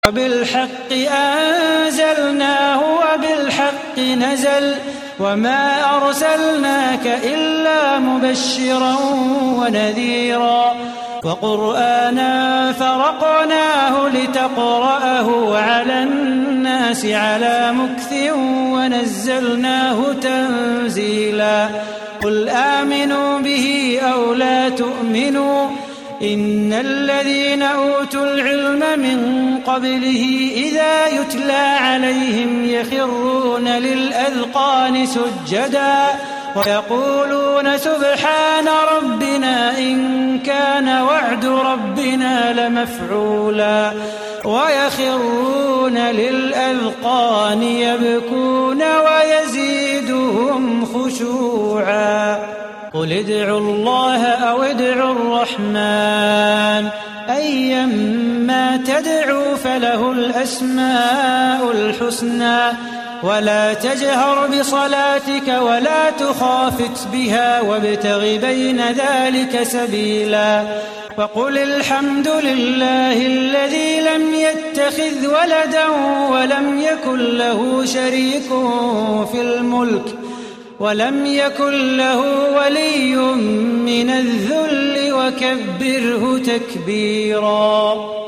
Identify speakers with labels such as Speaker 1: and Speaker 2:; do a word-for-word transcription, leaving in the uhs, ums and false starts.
Speaker 1: وبالحق أنزلناه وبالحق نزل وما أرسلناك إلا مبشرا ونذيرا وقرآنا فرقناه لتقرأه على الناس على مكث ونزلناه تنزيلا قل آمنوا به أو لا تؤمنوا إن الذين أوتوا العلم من قبله إذا يتلى عليهم يخرون للأذقان سجدا ويقولون سبحان ربنا إن كان وعد ربنا لمفعولا ويخرون للأذقان يبكون ويزيدهم خشوعا قل ادعوا الله أو ادعوا الرحمن أيما تدعوا فله الأسماء الحسنى ولا تجهر بصلاتك ولا تخافت بها وابتغ بين ذلك سبيلا وقل الحمد لله الذي لم يتخذ ولدا ولم يكن له شريك في الملك ولم يكن له ولي من الذل وكبره تكبيرا.